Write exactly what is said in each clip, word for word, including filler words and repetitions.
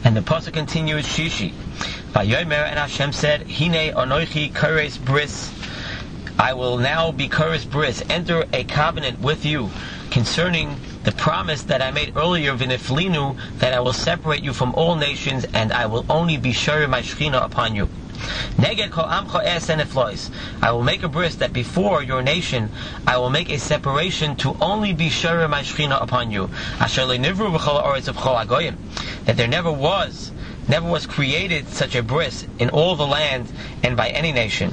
And the pasuk continues, Shishi. Vayomer, and Hashem said, Hine anochi kares bris. I will now be kares bris, enter a covenant with you concerning the promise that I made earlier, v'niflinu, that I will separate you from all nations, and I will only be sure my shechina upon you. Neged kol amcha esen eflois. I will make a bris that before your nation I will make a separation to only be sure my shechina upon you. Asher le'nivru b'chol ha'oretz of chol hagoyim. That there never was, never was created such a bris in all the land and by any nation.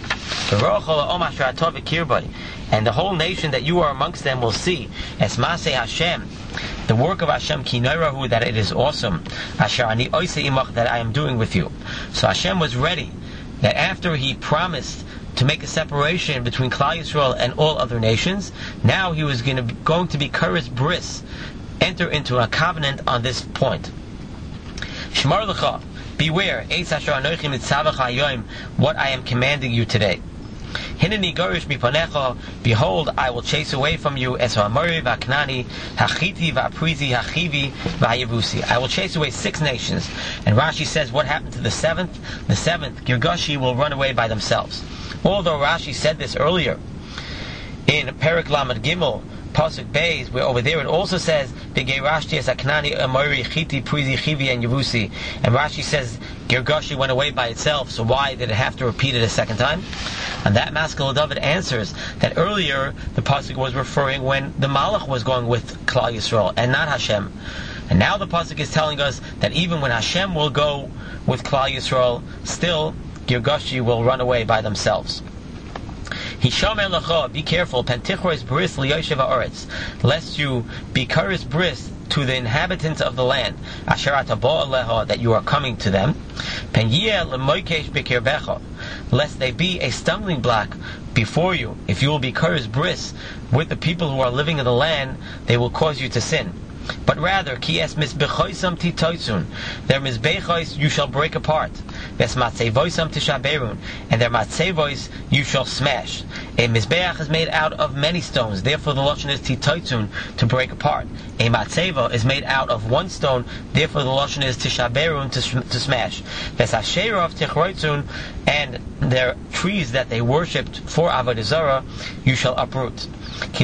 And the whole nation that you are amongst them will see as Maseh Hashem, the work of Hashem, ki noirahu, that it is awesome, asher ani oise imach, that I am doing with you. So Hashem was ready that after He promised to make a separation between Klal Yisrael and all other nations, now He was going to be, going to be kares bris, enter into a covenant on this point. Shmar lecha, beware, eis asher anochi mitzavach hayoim, what I am commanding you today. Hineni gorish mipanecha, behold, I will chase away from you es ha'amori v'aknani, hachiti v'aprizi, hachivi v'hayevusi. I will chase away six nations. And Rashi says, what happened to the seventh? The seventh, Girgashi, will run away by themselves. Although Rashi said this earlier in Perek Lamed Gimel, Pasuk Beis, where over there it also says, Begeirashti es aknani amori chiti prizi chivi and yevusi. And Rashi says, Girgashi went away by itself, so why did it have to repeat it a second time? And that Maskil David answers that earlier the pasuk was referring when the Malach was going with Klal Yisrael and not Hashem. And now the pasuk is telling us that even when Hashem will go with Klal Yisrael, still Girgashi will run away by themselves. Hishamer lecha, be careful, Pentichores bris liyoshev haaretz, lest you be kares bris to the inhabitants of the land, asher atabo aleha, that you are coming to them, penyeh lemoikesh b'kirbecha, lest they be a stumbling block before you. If you will be kares bris with the people who are living in the land, they will cause you to sin. But rather, ki es mizbechoisam titoisun, their mizbechois you shall break apart, ves matzevoisam tishaberun, and their matzevois you shall smash. A mizbeach is made out of many stones, therefore the lashon is titoisun, to break apart. A matzeva is made out of one stone, therefore the lashon is tishaberun, to, to smash. Ves asherov tichroitzun, and their trees that they worshipped for avodah zarah you shall uproot. Do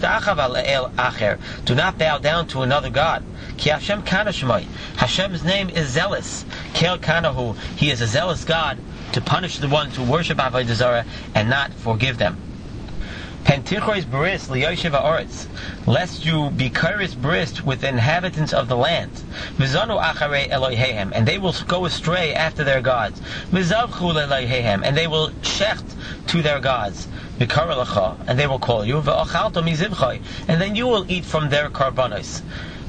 not bow down to another God. Hashem's name is zealous. Kel Kanahu, He is a zealous God to punish the ones who worship avodah zarah and not forgive them. Pentichos bris liyoshev haaretz, lest you be kares bris with the inhabitants of the land. V'zanu acharei Eloheihem, and they will go astray after their gods. V'zavchu Eloheihem, and they will shecht to their gods. V'karalacha, and they will call you. V'ochalto mizivchai, and then you will eat from their karbanos.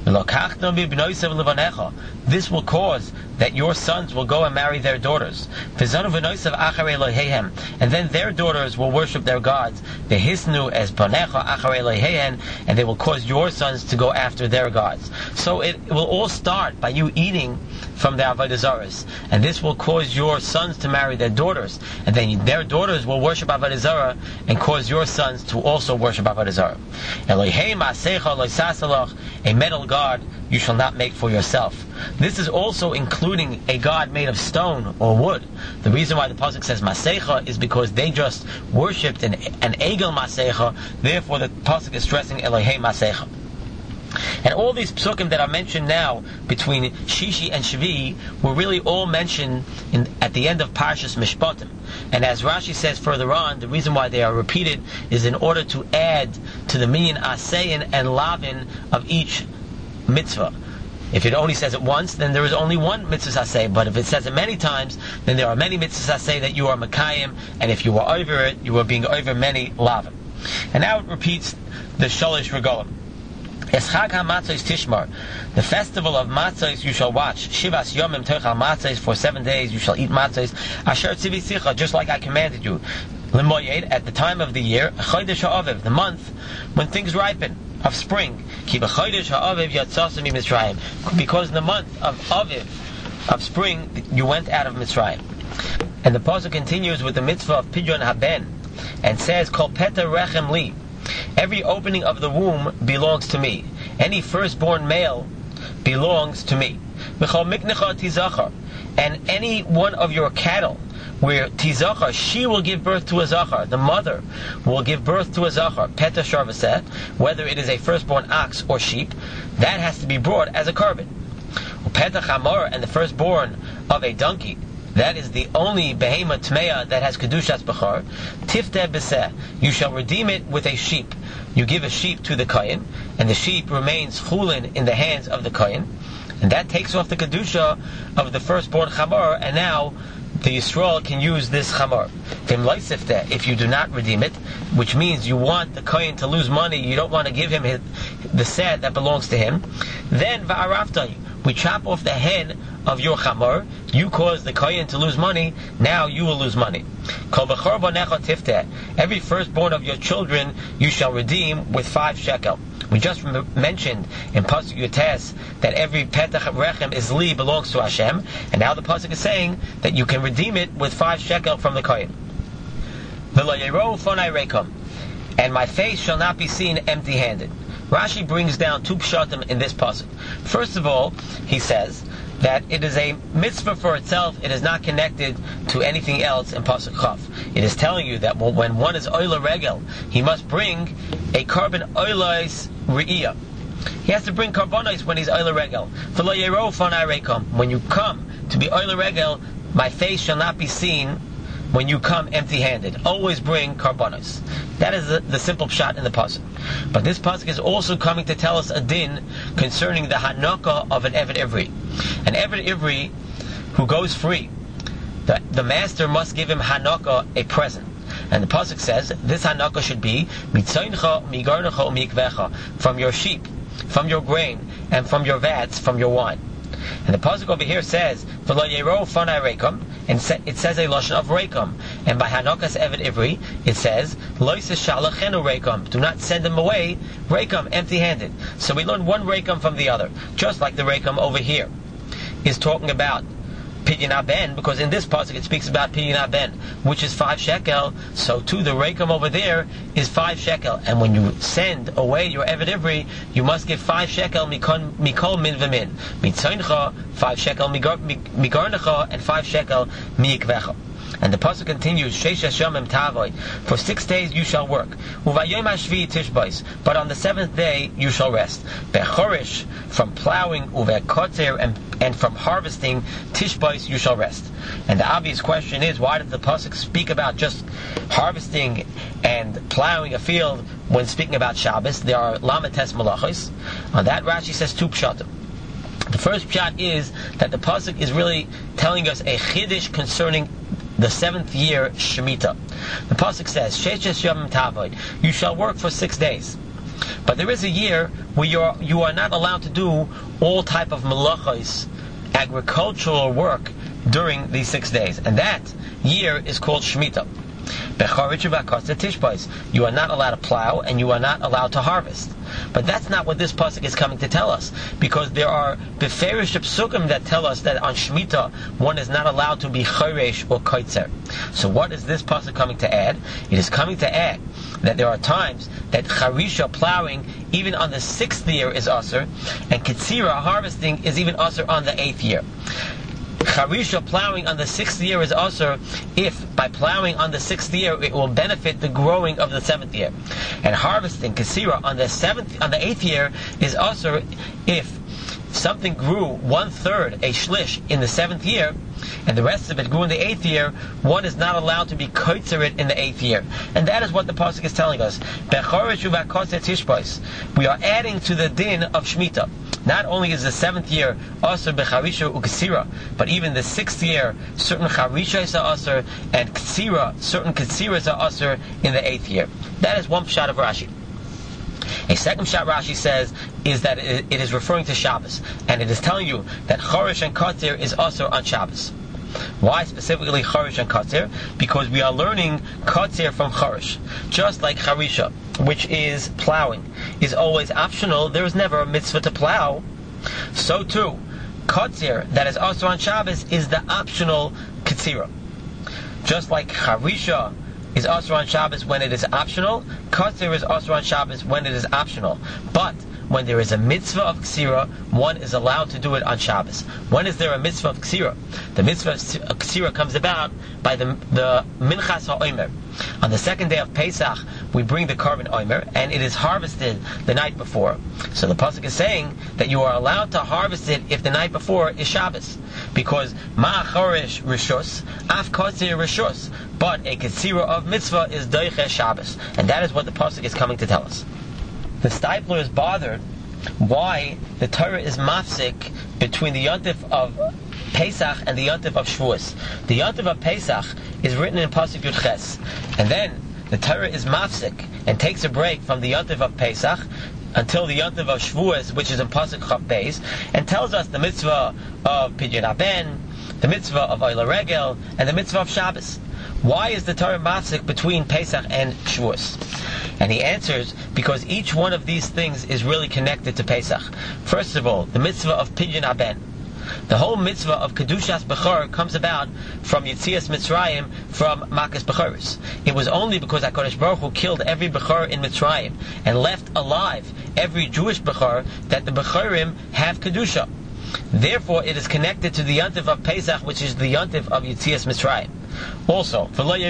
This will cause that your sons will go and marry their daughters, and then their daughters will worship their gods, and they will cause your sons to go after their gods. So it will all start by you eating from the avodah zaras, and this will cause your sons to marry their daughters, and then their daughters will worship avodah zarah and cause your sons to also worship avodah zarah. A metal god you shall not make for yourself. This is also including a god made of stone or wood. The reason why the pasuk says masecha is because they just worshipped an, an egel masecha, therefore the pasuk is stressing Elohei masecha. And all these psukim that are mentioned now between Shishi and Shvi were really all mentioned in, at the end of Parshas Mishpatim. And as Rashi says further on, the reason why they are repeated is in order to add to the minyan asein and lavin of each mitzvah. If it only says it once, then there is only one mitzvah aseh. But if it says it many times, then there are many mitzvahs aseh that you are makayim, and if you are over it, you are being over many lavin. And now it repeats the shalish regalim. Eschag ha-matzos tishmar, the festival of matzos you shall watch. Shivas yomim tochal matzos, for seven days you shall eat matzos. Asher tzivisicha, just like I commanded you. L'moyed, at the time of the year, chodesh ha'aviv, the month when things ripen, of spring. Ki b'chodesh ha'aviv yatzasem miMitzrayim, because in the month of Aviv, of spring, you went out of Mitzrayim. And the pasuk continues with the mitzvah of Pidyon Haben, and says, Kol peta rechem li, every opening of the womb belongs to me. Any firstborn male belongs to me. V'chol miknecha tizachar, and any one of your cattle where tizachar, she will give birth to a zachar, the mother will give birth to a zachar, peta sharvaseh, whether it is a firstborn ox or sheep, that has to be brought as a carbon. Peta chamor, and the firstborn of a donkey, that is the only behema tmeya that has kedushas bechar, tifteh beseh, you shall redeem it with a sheep. You give a sheep to the kohen, and the sheep remains chulin in the hands of the kohen, and that takes off the kedusha of the firstborn chamor, and now the Yisrael can use this chamor. If you do not redeem it, which means you want the kohen to lose money, you don't want to give him his, the seh that belongs to him, then va'arafta, we chop off the head of your chamor, you cause the kohen to lose money, now you will lose money. Every firstborn of your children you shall redeem with five shekel. We just re- mentioned in Pasuk Yotes that every petach rechem is li, belongs to Hashem, and now the Pasuk is saying that you can redeem it with five shekel from the kohen. And my face shall not be seen empty-handed. Rashi brings down two pshatim in this pasuk. First of all, he says that it is a mitzvah for itself, it is not connected to anything else in pasuk Chaf. It is telling you that when one is oila regel, he must bring a carbon oilais re'iyah. He has to bring carbonos when he's oila regel. When you come to be oila regel, my face shall not be seen when you come empty-handed. Always bring carbonos. That is the, the simple pshat in the pasuk. But this pasuk is also coming to tell us a din concerning the hanaka of an Eved Ivri. An Eved Ivri who goes free, the, the master must give him hanaka, a present. And the pasuk says this hanaka should be mitzayncha, migarnecha, mikvecha, from your sheep, from your grain, and from your vats, from your wine. And the pasuk over here says v'lo yero fanai rekom, and it says a lashon of rekom. And by hanakas Eved Ivri, it says loises shalachenu rekom, do not send them away rekom, empty-handed. So we learn one rekom from the other, just like the rekom over here is talking about Pidyon Ben, because in this pasuk it speaks about Pidyon Ben, which is five shekel. So too the rekom over there is five shekel. And when you send away your Eved Ivri, you must give five shekel mikol min v'min. Mitzayncha, five shekel migarnecha, and five shekel miikvecha. And the pasuk continues, Sheish Yomim Tavoy, for six days you shall work. Uvayom Hashvi Tishbais, but on the seventh day you shall rest. Bechorish, from plowing, uvekotzer, and and from harvesting, Tishbais you shall rest. And the obvious question is, why did the pasuk speak about just harvesting and plowing a field when speaking about Shabbos? There are lamates malachos. On that Rashi says two pshatim. The first pshat is that the pasuk is really telling us a chiddush concerning the seventh year Shemitah. The pasuk says, Sheishes Yomim Tavoid, you shall work for six days. But there is a year where you are, you are not allowed to do all type of malachos, agricultural work, during these six days. And that year is called Shemitah. You are not allowed to plow, and you are not allowed to harvest. But that's not what this pasuk is coming to tell us, because there are beferish psukim that tell us that on Shemitah one is not allowed to be choresh or koitzer. So what is this pasuk coming to add? It is coming to add that there are times that charisha, plowing, even on the sixth year is asur, and ketzira, harvesting, is even asur on the eighth year. Charisha, plowing on the sixth year, is asur if by plowing on the sixth year it will benefit the growing of the seventh year. And harvesting, kesira, on the seventh, on the eighth year is asur if something grew one third, a shlish, in the seventh year, and the rest of it grew in the eighth year, one is not allowed to be koitzer in the eighth year. And that is what the pasuk is telling us. We are adding to the din of Shemitah. Not only is the seventh year asur becharisha ukesira, but even the sixth year, certain charishas are asur, and ksira, certain ksiras are asur in the eighth year. That is one pshat of Rashi. A second pshat Rashi says is that it is referring to Shabbos, and it is telling you that chorish and katzir is asur on Shabbos. Why specifically chorish and katzir? Because we are learning katzir from chorish. Just like charisha, which is plowing, is always optional, there is never a mitzvah to plow. So too, katzir, that is also on Shabbos, is the optional katzira. Just like charisha is asur on Shabbos when it is optional, katzir is asur on Shabbos when it is optional. But when there is a mitzvah of ksira, one is allowed to do it on Shabbos. When is there a mitzvah of ksira? The mitzvah of ksira comes about by the the minchas ha'omer. On the second day of Pesach, we bring the korban omer, and it is harvested the night before. So the pasuk is saying that you are allowed to harvest it if the night before is Shabbos, because ma'achorish rishus, af kotzir rishus, but a ketzira of mitzvah is doiche Shabbos, and that is what the pasuk is coming to tell us. The Steipler is bothered why the Torah is mafsik between the yontif of Pesach and the yontif of Shavuos. The yontif of Pesach is written in pasuk Yud Ches, and then the Torah is mafsik and takes a break from the yontif of Pesach until the yontif of Shavuos, which is in pasuk Chav Beis, and tells us the mitzvah of Pidyon Haben, the mitzvah of Oila Regel, and the mitzvah of Shabbos. Why is the Torah mafsik between Pesach and Shavuos? And he answers, because each one of these things is really connected to Pesach. First of all, the mitzvah of Pidyon Haben. The whole mitzvah of Kedushas Bechor comes about from Yetzias Mitzrayim, from Makas Bechoros. It was only because HaKadosh Baruch Hu killed every Bechor in Mitzrayim and left alive every Jewish Bechor that the Bechorim have Kedusha. Therefore, it is connected to the Yontif of Pesach, which is the Yontif of Yetzias Mitzrayim. Also,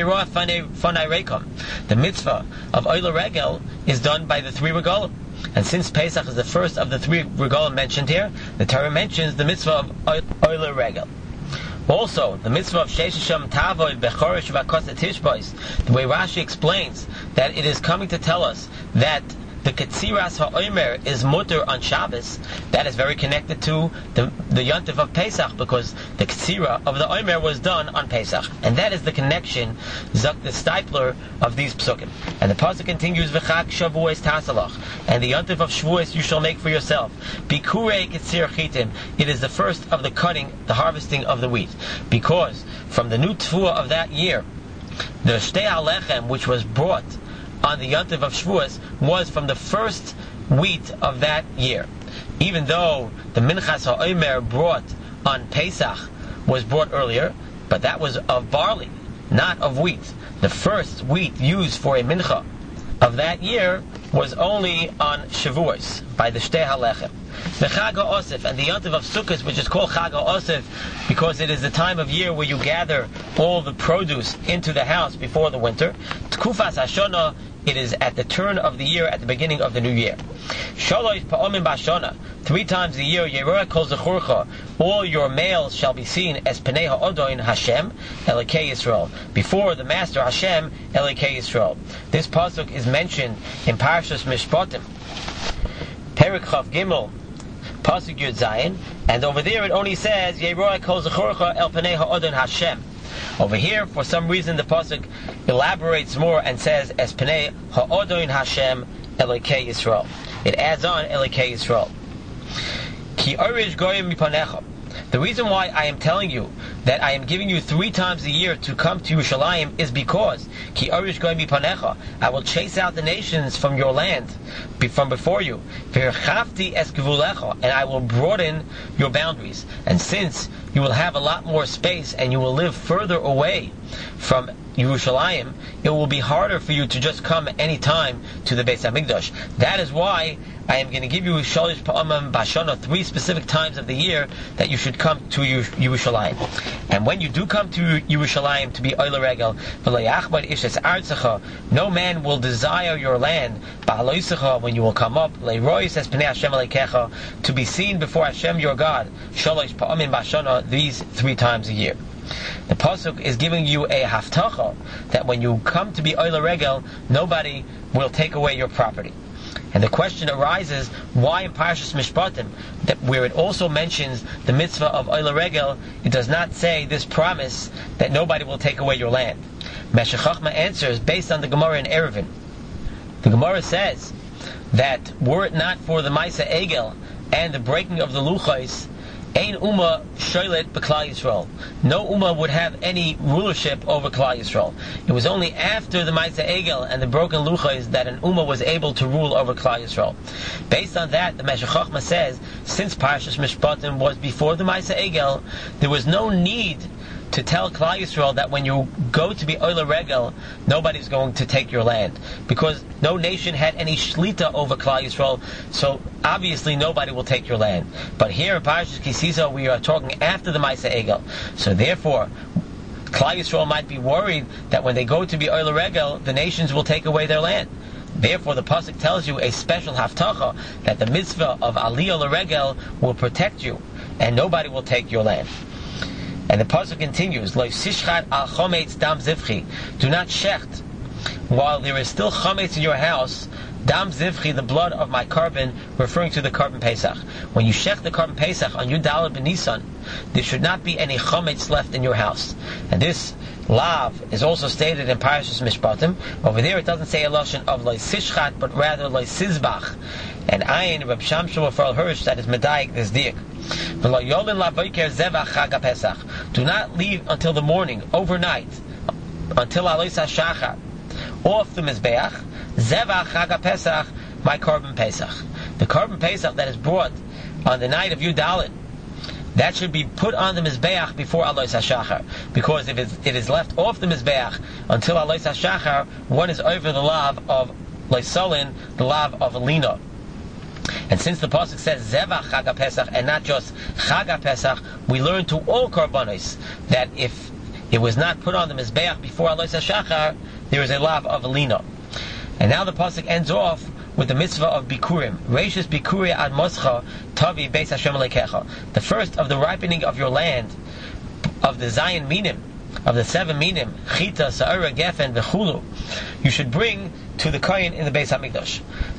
the mitzvah of Oila Regel is done by the three regalim. And since Pesach is the first of the three regalim mentioned here, the Torah mentions the mitzvah of Oila Regel. Also, the mitzvah of Sheshisham Tavoid Bechorish Vakosat Tishbois, the way Rashi explains that it is coming to tell us that the Ketziras HaOmer is mutter on Shabbos, that is very connected to the, the Yontif of Pesach, because the Ketzira of the Omer was done on Pesach. And that is the connection, Zak the Steipler, of these psukim. And the pasuk continues, V'chag Shavuos Tasalach, and the Yontif of Shavuos you shall make for yourself. Bikurei Ketzir Chitim, it is the first of the cutting, the harvesting of the wheat. Because from the new Tfuah of that year, the Shtei HaLechem, which was brought on the Yontif of Shavuos, was from the first wheat of that year. Even though the Minchas HaOmer brought on Pesach was brought earlier, but that was of barley, not of wheat. The first wheat used for a mincha of that year was only on Shavuos, by the Shtei HaLechem. The Chag HaOsef, and the Yontif of Sukkot, which is called Chag HaOsef because it is the time of year where you gather all the produce into the house before the winter. Tkufas HaShona, it is at the turn of the year, at the beginning of the new year. Shalosh pa'omim b'ashona, three times a year, Yeroah kol zechurcha, all your males shall be seen as Pnei ha'odoin Hashem, Elokei Yisrael, before the Master Hashem, Elokei Yisrael. This pasuk is mentioned in Parshas Mishpatim, Perek Chav Gimel, pasuk Yud Zayin, and over there it only says Yeroah kol zechurcha el Pnei ha'odoin Hashem. Over here, for some reason, the pasuk elaborates more and says, "Es Pnei ha'odoin Hashem Elokei Yisrael." It adds on Elokei Yisrael. Ki orish goyim mipanecha. The reason why I am telling you that I am giving you three times a year to come to Yerushalayim is because Ki orish goyim mipanecha, I will chase out the nations from your land, from before you. V'irchavti es gevulecha, and I will broaden your boundaries. And since you will have a lot more space and you will live further away from Yerushalayim, it will be harder for you to just come any time to the Beis HaMikdash. That is why I am going to give you Shalish Pa'amam Bashana, three specific times of the year that you should come to Yerushalayim. And when you do come to Yerushalayim to be Oila Regel, no man will desire your land when you will come up, to be seen before Hashem your God, Shalish Pa'amim Bashana, these three times a year. The pasuk is giving you a haftacha that when you come to be Oila Regel, nobody will take away your property. And the question arises, why in Parshas Mishpatim, that where it also mentions the mitzvah of Oila Regel, it does not say this promise that nobody will take away your land? Meshech Chochmah answers based on the Gemara in Eruvin. The Gemara says that were it not for the Maisa Egel and the breaking of the Luchos, Ein Ummah Sholet B'Klal Yisrael. No Ummah would have any rulership over Klal Yisrael. It was only after the Maisa Egel and the broken Luchos that an Ummah was able to rule over Klal Yisrael. Based on that, the Meshech Chochmah says, since Parshas Mishpatim was before the Maisa Egel, there was no need to tell Klal Yisrael that when you go to be Oila Regel, nobody's going to take your land. Because no nation had any shlita over Klal Yisrael, so obviously nobody will take your land. But here in Parashas Kisisa, we are talking after the Maisa Egel. So therefore, Klal Yisrael might be worried that when they go to be Oila Regel, the nations will take away their land. Therefore, the pasuk tells you a special haftacha that the mitzvah of Aliyah L'Regel will protect you, and nobody will take your land. And the pasuk continues, Lo sishchat al chometz dam zivchi. Do not shecht while there is still chometz in your house. Dam zivchi, the blood of my carbon, referring to the carbon Pesach. When you shecht the carbon Pesach on Yud Daled B'Nisan, there should not be any chometz left in your house. And this lav is also stated in Parashas Mishpatim. Over there it doesn't say a lashon of Lo sishchat, but rather Lo sizbach. And ayin Reb Shamshua Farl Hirsch that is medayik this diak. Do not leave until the morning, overnight, until Alois HaShachar, off the Mizbeach, Zevach Chag Pesach, my carbon Pesach. The carbon Pesach that is brought on the night of Yud Daled, that should be put on the Mizbeach before Alois HaShachar, because if it is left off the Mizbeach until Alois HaShachar, one is over the lav of Leisolin, the lav of Lina. And since the pasuk says Zevach Chag Pesach and not just Chag Pesach, we learn to all karbanos that if it was not put on the mizbeach before Alois HaShachar, there is a lav of Alina. And now the pasuk ends off with the mitzvah of Bikurim. Reishis Bikuri ad Moscha Tavi Beis Hashem Elokecha. The first of the ripening of your land, of the Zion Minim, of the seven Minim, Chita, Sa'ara, Gefen, Vechulu, you should bring to the Kohen in the Beis HaMikdash.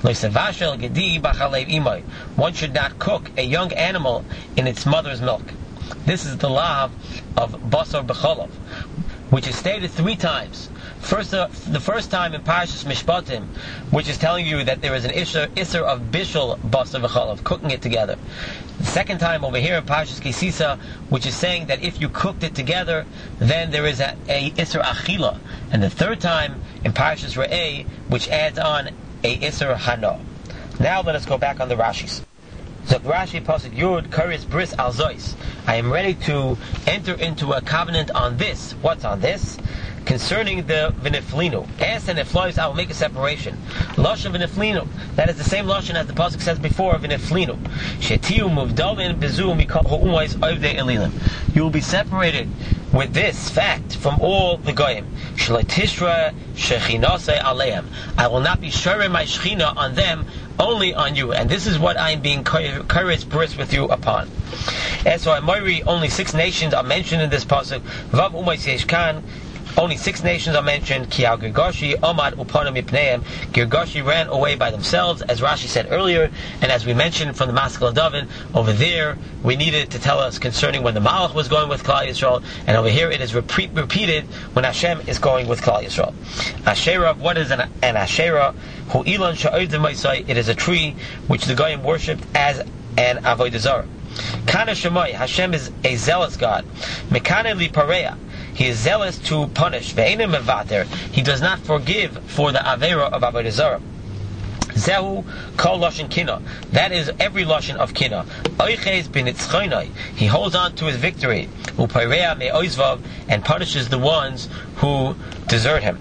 One should not cook a young animal in its mother's milk. This is the law of Basar B'Cholov, which is stated three times. First, uh, the first time in Parashas Mishpatim, which is telling you that there is an Isser, isser of Bishul Basar B'Cholov, cooking it together. The second time over here in Parashas Kisisa, which is saying that if you cooked it together, then there is a, a Isser Achila. And the third time in Parashas Re'eh, which adds on a Isser Hana. Now let us go back on the Rashis. Zok Rashi Pasuk Yud Karis Bris Al Zois. I am ready to enter into a covenant on this. What's on this? Concerning the V'niflinu. As and Niflois, I will make a separation. Lashon V'niflinu. That is the same Lashon as the Pasuk says before, V'niflinu. Shetiu Muvdalin Bezu Mikol Ha'umais Ovdei Elilim. You will be separated with this fact from all the Goyim. Shleitishra Shechinasei Aleim. I will not be sharing my Shechina on them, only on you. And this is what I am being encouraged bris with you upon. And so Amori, only six nations are mentioned in this Pasuk. Vav Umais Yeshkan. Only six nations are mentioned. Ki al Girgashi, Omad Upanim Mipneim. Girgashi ran away by themselves, as Rashi said earlier, and as we mentioned from the Maskil Davin, over there we needed to tell us concerning when the Malach was going with Klal Yisrael, and over here it is repeat, repeated when Hashem is going with Klal Yisrael. Asherah, what is an, an Asherah? Hu Ilan Sha'od Maisai. It is a tree which the Goyim worshipped as an Avodah Zarah. Kana Shemai, Hashem is a zealous God. Mekane Li Pareya. He is zealous to punish. Ve'enim mevater. He does not forgive for the avera of Avodah Zarah. Zehu kol lashon kina. That is every lashon of kina. Oiches b'nitzchonai. He holds on to his victory. U'pairea me'oizvav, and punishes the ones who desert him.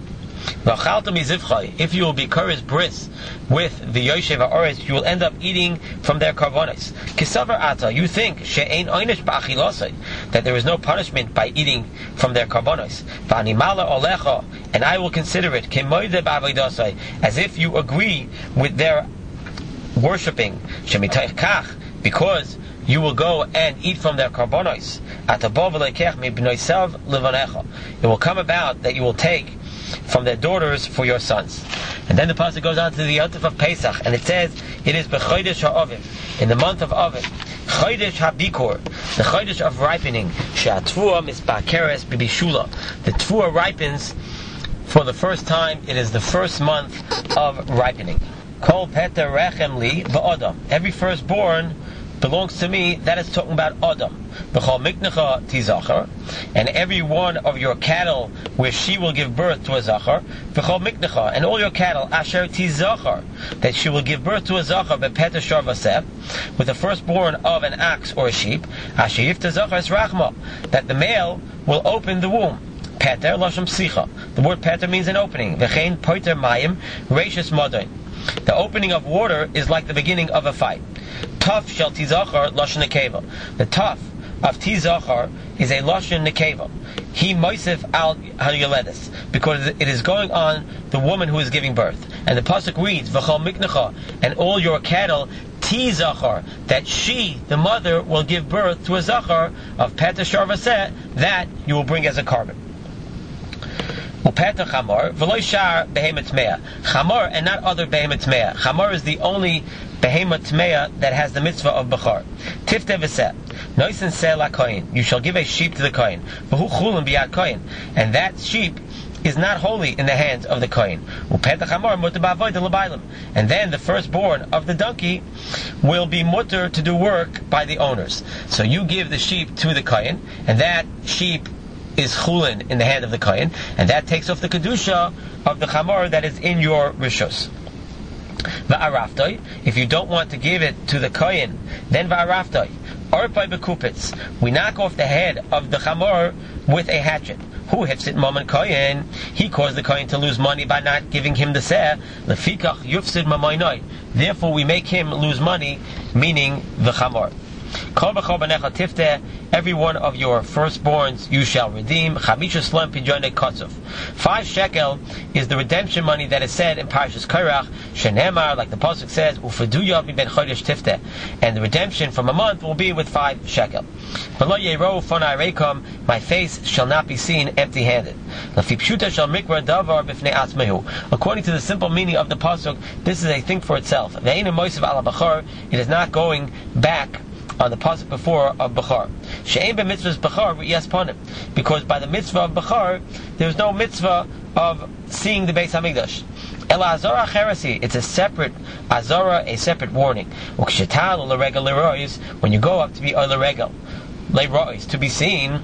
If you will be Koris Bris with the Yoshev HaOretz, you will end up eating from their karbonis. Kisavar ata, you think she'ein oynish ba'achilosai, that there is no punishment by eating from their karbonis. V'animala olecha, and I will consider it kemoide ba'avodasai, as if you agree with their worshipping. Shemitayich kach, because you will go and eat from their karbonos. It will come about that you will take from their daughters for your sons. And then the pasuk goes on to the Yontif of Pesach, and it says, it is b'chodesh ha'oviv, in the month of Oviv, chodesh ha'bikur, the chodesh of ripening, she'atvua misbakeres b'bishula, the tvua ripens for the first time. It is the first month of ripening. Kol peter rechem li v'odam, every firstborn belongs to me, that is talking about Adam. V'chol miknecha tizachar, and every one of your cattle where she will give birth to a zachar, v'chol miknecha, and all your cattle asher tizachar, that she will give birth to a zachar bepeta shar vaseh, with the firstborn of an ox or a sheep, asher yifta zachar es rachma, that the male will open the womb. Peter lashon psicha. The word peter means an opening. V'chein poiter mayim reishis modain. The opening of water is like the beginning of a fight. Taf shel tizachar lashon nekeva. The taf of tizachar is a lashon nekeva. He moisef al hayoledes, because it is going on the woman who is giving birth. And the pasuk reads, v'chol miknecha, and all your cattle tizachar, that she, the mother, will give birth to a zachar of peta shar vaseh, that you will bring as a carbon. Upeta chamor v'lo shar behemoth tmeah. Chamor and not other behemoth tmeah. Chamor is the only behemoth tmeah that has the mitzvah of bechor. Tifte v'seh. Noisen seh la kohen. You shall give a sheep to the kohen. V'hu chulin biyad kohen. And that sheep is not holy in the hands of the kohen. Upeta chamor muter ba'avodah l'bailim. And then the firstborn of the donkey will be muter to do work by the owners. So you give the sheep to the kohen, and that sheep is chulin in the hand of the kohen, and that takes off the kedusha of the chamor that is in your rishus. Va'araftoi, if you don't want to give it to the kohen, then va'araftoi, arpai bekupitz, we knock off the head of the chamor with a hatchet. Who hits it mammon kohen? He caused the kohen to lose money by not giving him the seh. Lefikach yufsid mamoinoi. Therefore we make him lose money, meaning the chamor. Kol b'chol b'necha tifteh, every one of your firstborns you shall redeem. Chamisha slem pidjonei kotzov. Five shekel is the redemption money that is said in Parashas Korach. Shenemar, like the pasuk says, ufaduya ben chodesh tifteh, and the redemption from a month will be with five shekel. V'lo yero fonai reikom, my face shall not be seen empty-handed. Lafi pshuta shall mikra davar b'fnei atzmehu. According to the simple meaning of the pasuk, this is a thing for itself. Ve'einu moisav ala b'chor, it is not going back on the pasuk before of Bechar. She'ein b'mitzvahs Bechar v'yas ponim, because by the mitzvah of Bechar there is no mitzvah of seeing the Beis Hamikdash. Ela azara cherasi, it's a separate azara, a separate warning. Ukshetal l'regel lerois, when you go up to be or l'regel lerois, to be seen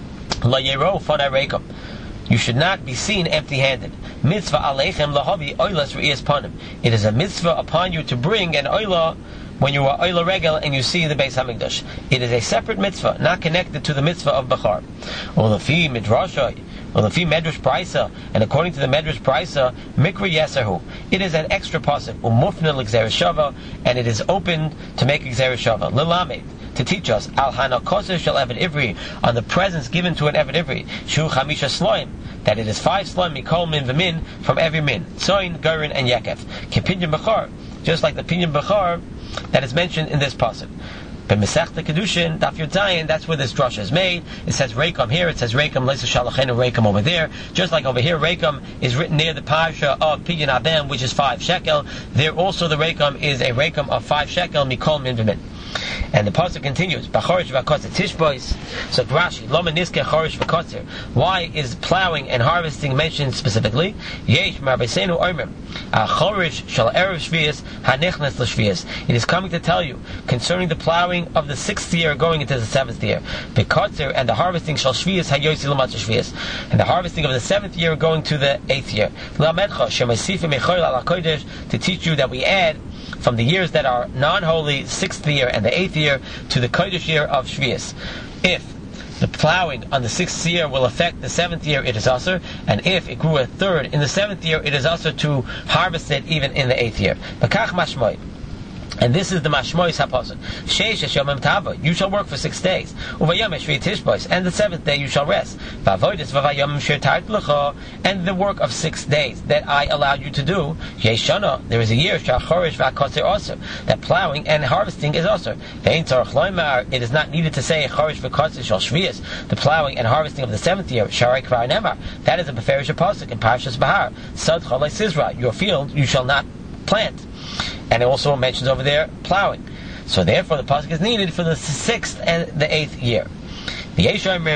la yero fonai reikom, you should not be seen empty-handed. Mitzvah aleichem lahavi oilas v'yas ponim, it is a mitzvah upon you to bring an oilah when you are Oila Regel and you see the Beis Hamikdash. It is a separate mitzvah, not connected to the mitzvah of Bechar. Or the Fi Midrasha, or the Fi Medrash Praisa, and according to the Medrash Praisa, Mikra Yeserhu, it is an extra pasuk, Umufna l'Gzeres Shava, and it is open to make Gzeres Shava. L'lamed, to teach us, Al Hana Kosesh Shel Eved Ivri, on the presents given to an Eved Ivri, Shu Chamisha Sloim, that it is five Sloim, Mikol Min V'Min, from every Min, Tzoin, Gerin, and Yekef. Kipinyan Bechar, just like the Pinyan Bechar that is mentioned in this pasuk. But Masechta Kedushin, Daf Yud Zayin, that's where this drasha is made. It says Reikom here, it says Reikom, Leisa Shalachenu Reikom over there. Just like over here, Reikom is written near the Parsha of Pidyon Abem, which is five shekel. There also the Reikom is a Reikom of five shekel, Mikol Min V'Min. And the pasuk continues, B'chorish v'akotzer tishbois. So Rashi, Loma niske chorish v'akotzer. Why is plowing and harvesting mentioned specifically? Yesh marbeisenu oimrim. Chorish shal erev shvius hanichnas l'shvius. It is coming to tell you concerning the plowing of the sixth year going into the seventh year. B'kotzer, and the harvesting shal shvius hayosi l'matzah shvius. And the harvesting of the seventh year going to the eighth year. L'amedcha shemasifim echoil ala kodesh, to teach you that we add from the years that are non-holy, sixth year and the eighth year, to the Kodesh year of Shvius. If the plowing on the sixth year will affect the seventh year, it is also, and if it grew a third in the seventh year, it is also to harvest it even in the eighth year. Bakach mashmoy. And this is the mashmois haposuk. Sheish yomim tava, you shall work for six days. Uvayom shvi tishbois, and the seventh day you shall rest. Vavoidis vavayom shirtart lecha, and the work of six days that I allowed you to do. Yeshana, there is a year shachorish v'akotzer also, that plowing and harvesting is also. Ve'in tzarich loymar, it is not needed to say chorish v'akotzer shal shvius, the plowing and harvesting of the seventh year. Sharai kvar nemar, that is a beferish haposuk in Parshas Bahar. Sad chalei sizra, your field you shall not plant. And it also mentions over there plowing. So therefore the pasuk is needed for the sixth and the eighth year. The Yeshayimrim,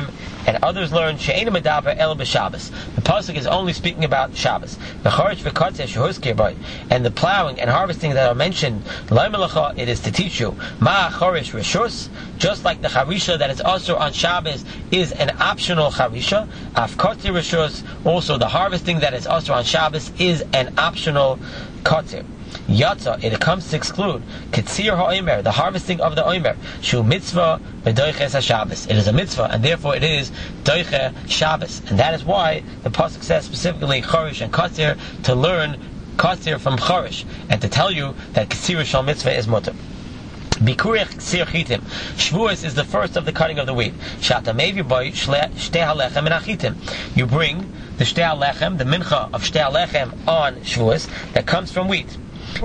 And others learn she'ena medaber el b'Shabbos. The pasuk is only speaking about Shabbos. V'chorish v'katzeh shehuzkir by, and the plowing and harvesting that are mentioned, lo melacha, it is to teach you ma chorish reshus, just like the charisha that is also on Shabbos is an optional charisha. Afkoti reshus, also the harvesting that is also on Shabbos is an optional kotzir. Yatza, it comes to exclude Ketzir ha'omer, the harvesting of the omer, shu mitzvah b'doiches ha'Shabbos. It is a mitzvah, and therefore it is doiche Shabbos, and that is why the pasuk says specifically chorish and katzir, to learn katzir from chorish, and to tell you that Ketzir shal mitzvah is mutter. Bikurech ksir chitim. Shavuos is the first of the cutting of the wheat. Shata mevi boy shtei halechem and achitim. You bring the shtei halechem, the mincha of shtei halechem on Shavuos that comes from wheat.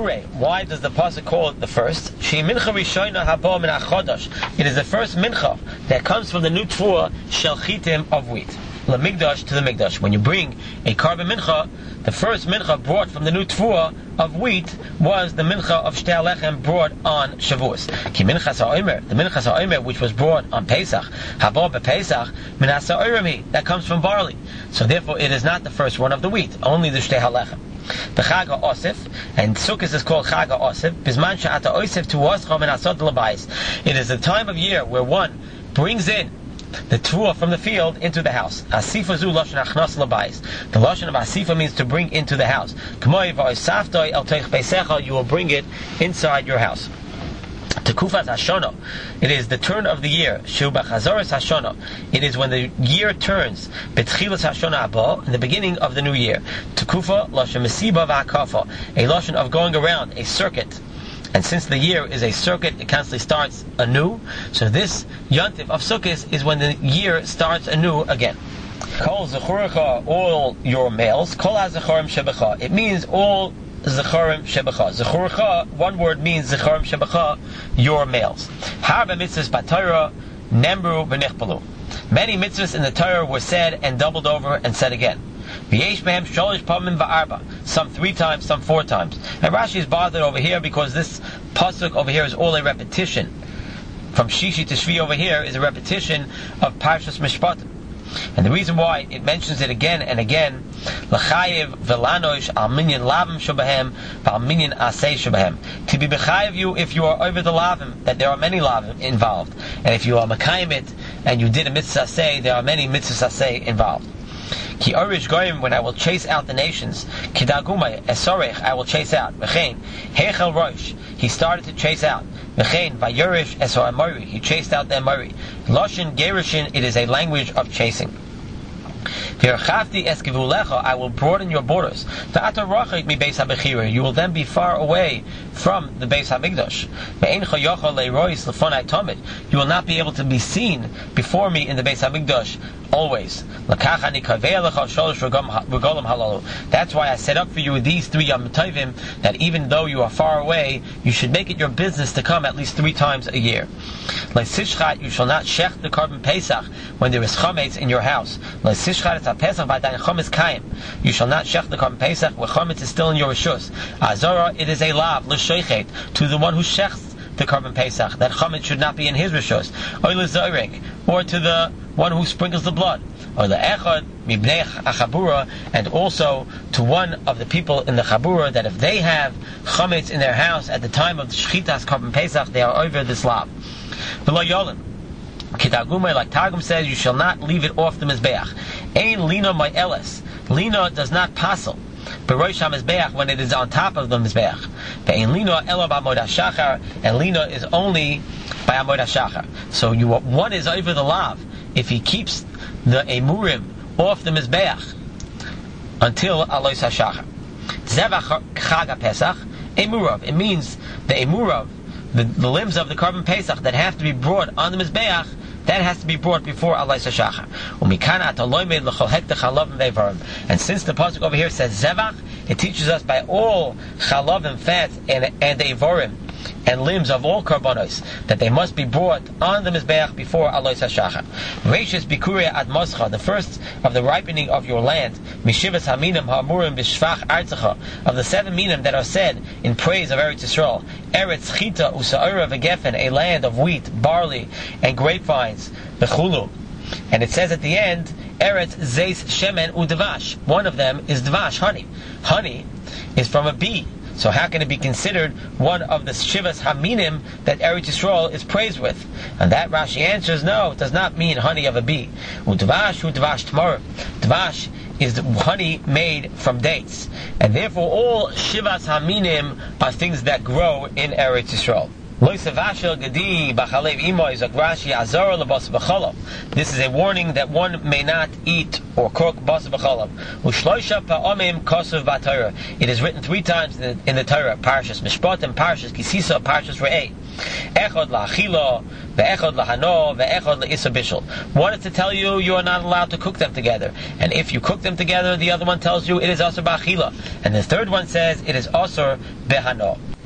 Why does the pasuk call it the first? She mincha rishona haba min achodosh. It is the first mincha that comes from the new tfuah shel chitim of wheat. La migdash to the migdash. When you bring a carbon mincha, the first mincha brought from the new tfuah of wheat was the mincha of shtei halechem brought on Shavuos. Ki minchas ha'omer, the minchas ha'omer which was brought on Pesach, haba b'Pesach minas ha'oremi, that comes from barley. So therefore it is not the first one of the wheat, only the shtei halechem. The Chag HaOsif, and Sukkot is called Chag HaOsif, Bizman she'ata osif tu oscha min asod l'bayis. It is the time of year where one brings in the tuah from the field into the house. Asifa zu lashon achnas l'bayis. The lashon of asifa means to bring into the house. K'moi v'osaftoi el teich beisecha, you will bring it inside your house. Tekufas Hashanah, it is the turn of the year. Shu b'chazoros Hashanah, it is when the year turns. Betchilas Hashanah haba, in the beginning of the new year. Tekufa lashon mesiba v'hakafa, a lashon of going around, a circuit. And since the year is a circuit, it constantly starts anew. So this Yontif of Sukkot is when the year starts anew again. Kol zechurecha, all your males. Kol hazecharim shebecha, it means all Zecharim Shebecha. Zechurecha, one word means Zecharim Shebecha, your males. Harba mitzvahs b'Torah, Nemru v'Nichpalu. Many mitzvahs in the Torah were said and doubled over and said again. V'yesh behem sholish pamim v'arba. Some three times, some four times. And Rashi is bothered over here because this pasuk over here is all a repetition. From Shishi to Shvi over here is a repetition of Parshas Mishpatim. And the reason why it mentions it again and again, l'chayev v'lanosh al minyan lavim shabahem v'al minyan asay shabahem, to be b'chayev you if you are over the lavim, that there are many lavim involved, and if you are makayim it and you did a mitzvah asay, there are many mitzvahs asay involved. Ki orish goyim, when I will chase out the nations, kidagumay esorech, I will chase out. V'chein heichel rosh, he started to chase out. V'chein vayorish esor amori, he chased out the amori. Loshin gerushin, it is a language of chasing. V'erchavti eskivulecha, I will broaden your borders. V'ata rachik mi beis habechira, you will then be far away from the Beis Hamikdash. Ve'encha yochel leirois lefonai tomid, you will not be able to be seen before me in the Beis Hamikdash always. That's why I set up for you these three Yom Tovim, that even though you are far away, you should make it your business to come at least three times a year. Like Sishchat, you shall not shech the carbon Pesach when there is chametz in your house. Like Sishchat, it's a Pesach by dein chametz kaim. You shall not shech the carbon Pesach when chametz is still in your rishus. Azora, it is a lav l'shoichet to the one who shechs the carbon Pesach, that chametz should not be in his rishus. Or l'zorek, or to the one who sprinkles the blood, or the echad mibnei achabura, and also to one of the people in the chabura, that if they have chametz in their house at the time of the shchitas carbon Pesach, they are over this lav. V'lo yolim kitagumay, like Targum says, you shall not leave it off the mizbeach. Ein lina my eles, lina does not passel Berosh HaMizbeach, when it is on top of the Mizbeach. Ve'en lino ela b'amod hashachar, and lino is only by amod hashachar. So you one is over the lav if he keeps the emurim off the Mizbeach until alois hashachar. Zevach chag pesach emurav. It means the emurav, the, the limbs of the carbon Pesach that have to be brought on the Mizbeach, that has to be brought before Alais HaShachar. And since the pasuk over here says Zevach, it teaches us by all chalavim, fat, and, and evorim, and limbs of all karbonos, that they must be brought on the Mizbeach before Alais HaShachar. Reishis Bikuria Ad Moscha, the first of the ripening of your land, Mishivas Haminim Ha'amurim B'Shvach Artzacha, of the seven minim that are said in praise of Eretz Yisrael, Eretz Chita Usa'ura V'Gefen, a land of wheat, barley, and grapevines, B'Chulu. And it says at the end, Eretz Zeis Shemen Udvash. One of them is Dvash, honey. Honey is from a bee. So how can it be considered one of the Shivas Haminim that Eretz Yisrael is praised with? And that Rashi answers, no, it does not mean honey of a bee. Udvash, Udvash Tmor. Dvash is the honey made from dates. And therefore all Shivas Haminim are things that grow in Eretz Yisrael. This is a warning that one may not eat or cook basar b'chalav. It is written three times in the, in the Torah, Parshas Mishpatim, Parshas Kisisa, Parshas Re'eh. Echad la'achila, ve'echad lahano, ve'echad la'isa bishul. One is to tell you you are not allowed to cook them together, and if you cook them together, the other one tells you it is asur ba'achila, and the third one says it is asur behano.